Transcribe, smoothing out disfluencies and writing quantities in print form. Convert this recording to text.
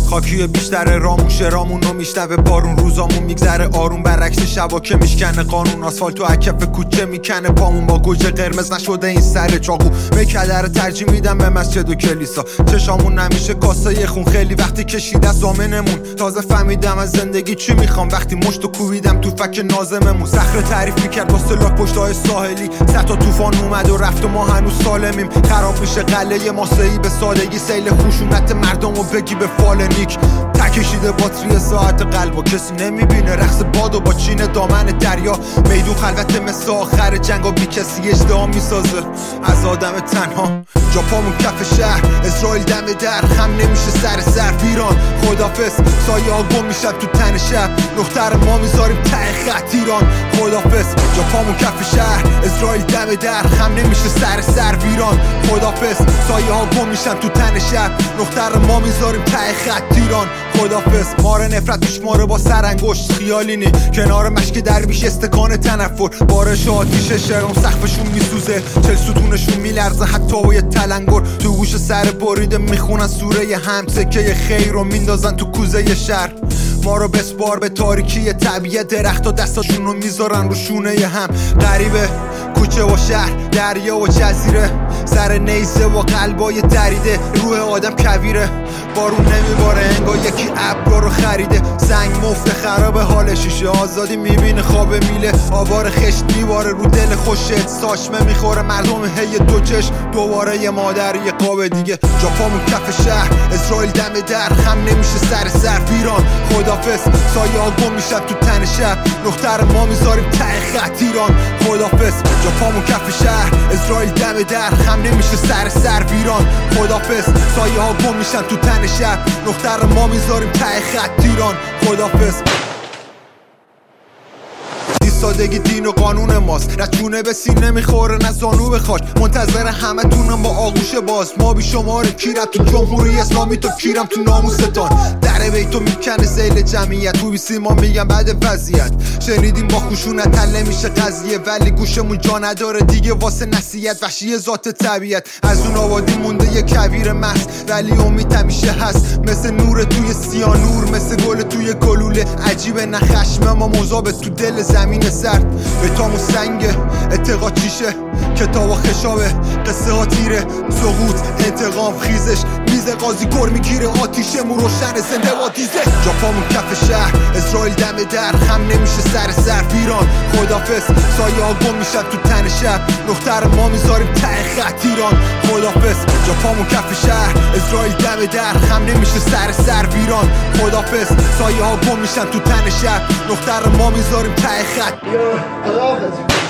خاکی بیشتر رامونو میشنوه بارون، روزامون میگذره آروم برعکس شبا که میشکنه قانون. آسفالتو اکف کوچه میکنه پامون با گوجه قرمز نشده این سر چاقو. مکدر ترجیح میدم به مسجد و کلیسا، چشامون نمیشه کاسه خون خیلی وقتی کشید از دامنمون. تازه فهمیدم از زندگی چی میخوام وقتی مشتو کوبیدم تو فک نازممون. صخره تعریف میکرد با سلاح پشتای ساحلی، صد تا طوفان اومد و رفت و ما هنوز سالمیم. خراب میشه قلعه ماسه‌ای به سادگی، سیل خشونت مردم و بگی به فالنیک. تکشیده باتری ساعت قلب و کسی نمیبینه، رقص بادو با چین دامن دریا. میدون خلوت مثل آخر جنگ و بی کسی اجتماع میسازه از آدم تنها. جا پامون کف شهر، اسرائیل دم در، خم نمیشه سر ایران. خدافظ سایه ها گم میشن تو تن شب، دختر ما میذاریم ته خط ایران. خدافظ جا پامون کف شهر، اسرائیل دم در، خم نمیشه سر ایران. خدافظ سایه ها گم میشن تو تن شب، دختر ما میذاریم ته خط ایران. خدافظ مار نفرت میشماره با سرانگشت، خیالینی کنار مشک درویش استکان تنفر. بارش آتیش شهرام سقفشون میسوزه، 40 ستونشون میلرزه حتی با یه تلنگر. تو گوش سر بریده میخونن سوره هم، سکه خیر رو میندازن تو کوزه شهر. ما رو بسپار به تاریکی طبیعت، درخت و دستاشون رو میذارن رو شونه هم. غریبه کوچه و شهر، دریا و جزیره، سر نیزه و قلبای دریده. روح آدم کویره، بارون نمیباره انگار یکی ابرا رو خریده. سنگ مفت خراب حال شیشه، آزادی میبینه خواب میله. آوار خشت میباره رو دل خوشت، ساشمه میخوره مردم هی دو چشم. دوباره یه مادر یه قاب دیگه، جا پامون کف شهر، اسرائیل دم در، خم نمیشه سر ایران. خدافظ سایه ها گم میشن تو تن شب، دختر ما میذاریم ته خط ایران. خدافظ جا پامون کف شهر، اسرائیل دم در، خم نمیشه سر ایران. خدافظ سایه ها گم میشن تو تن شب، دختر ما میذاریم ته خط ایران. خدافظ سادگی دین و قانون ماست، نه چونه به سینه میخوره نه زانو به خاک. منتظر همه تونم با آغوش باز، ما بی شماره کیرم تو جمهوری اسلامی، تو کیرم تو ناموستان. در بیتو میکنه سیل جمعیت، تو بیسی ما میگم بعد وضعیت. شنیدیم با خشونت حل نمیشه قضیه، ولی گوشمون جا نداره دیگه واسه نصیحت. وحشی ذات طبیعت، از اون آبادی مونده یه کویر محض، ولی امید همیشه هست. مثل نور توی سیانور، مثل گل توی گلوله. عجیبه نه خشم ما مذابه تو دل زمین سرد. به تامو سنگه اعتقاد چیشه، کتاب و خشابه قصه ها تیره. سقوط انتقام خیزش، میز قاضی گر میگیره آتیشمون روشن زنده با دیزه. جا پامون کف شهر، اسرائیل دم در، خم نمیشه سر ایران. خدافظ سایه ها گم میشن تو تن شب، دختر ما میذاریم ته خط ایران. خدافظ جا پامون کف شهر، اسرائیل دم در، خم نمیشه سر ایران. خدافظ سایه ها گم میشن تو تن شب، دختر ما میذاریم ته خط. خداحافظ.